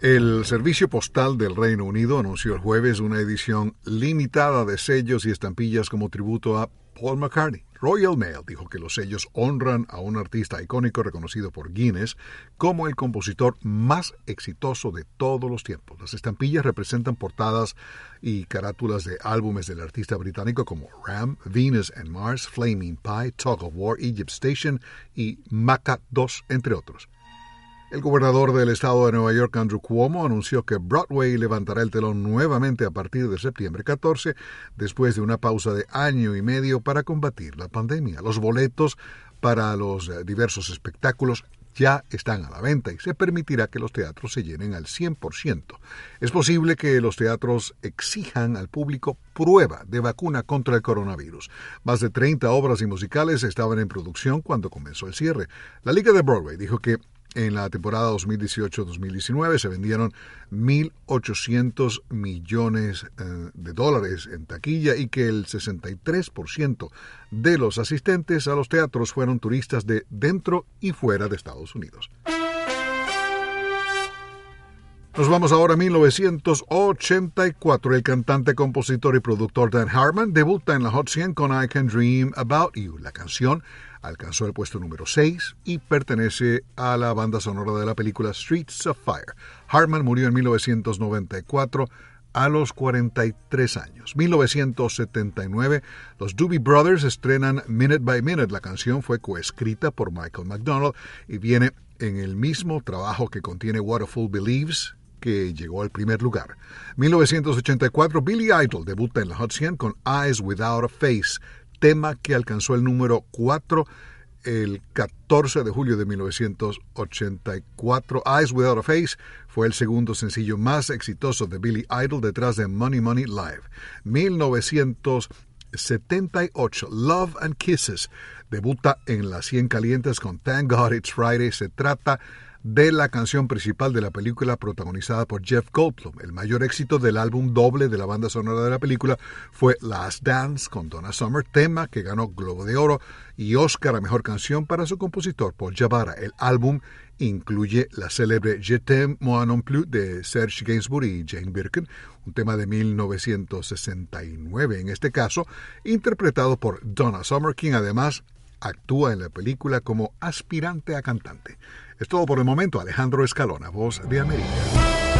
El Servicio Postal del Reino Unido anunció el jueves una edición limitada de sellos y estampillas como tributo a Paul McCartney. Royal Mail dijo que los sellos honran a un artista icónico reconocido por Guinness como el compositor más exitoso de todos los tiempos. Las estampillas representan portadas y carátulas de álbumes del artista británico como Ram, Venus and Mars, Flaming Pie, Tug of War, Egypt Station y Maca 2, entre otros. El gobernador del estado de Nueva York, Andrew Cuomo, anunció que Broadway levantará el telón nuevamente a partir de septiembre 14, después de una pausa de año y medio para combatir la pandemia. Los boletos para los diversos espectáculos ya están a la venta y se permitirá que los teatros se llenen al 100%. Es posible que los teatros exijan al público prueba de vacuna contra el coronavirus. Más de 30 obras y musicales estaban en producción cuando comenzó el cierre. La Liga de Broadway dijo que en la temporada 2018-2019 se vendieron 1.800 millones de dólares en taquilla y que el 63% de los asistentes a los teatros fueron turistas de dentro y fuera de Estados Unidos. Nos vamos ahora a 1984. El cantante, compositor y productor Dan Hartman debuta en la Hot 100 con I Can Dream About You. La canción alcanzó el puesto número 6 y pertenece a la banda sonora de la película Streets of Fire. Hartman murió en 1994 a los 43 años. 1979, los Doobie Brothers estrenan Minute by Minute. La canción fue coescrita por Michael McDonald y viene en el mismo trabajo que contiene What a Fool Believes, que llegó al primer lugar. 1984, Billy Idol debuta en la Hot 100 con Eyes Without a Face, tema que alcanzó el número 4 el 14 de julio de 1984. Eyes Without a Face fue el segundo sencillo más exitoso de Billy Idol detrás de Money Money Live. 1978, Love and Kisses debuta en las 100 calientes con Thank God It's Friday. Se trata de la canción principal de la película protagonizada por Jeff Goldblum. El mayor éxito del álbum doble de la banda sonora de la película fue Last Dance con Donna Summer, tema que ganó Globo de Oro y Oscar a Mejor Canción para su compositor Paul Jabara. El álbum incluye la célebre Je t'aime moi non plus de Serge Gainsbourg y Jane Birkin, un tema de 1969 en este caso, interpretado por Donna Summer, quien además actúa en la película como aspirante a cantante. Es todo por el momento. Alejandro Escalona, Voz de América.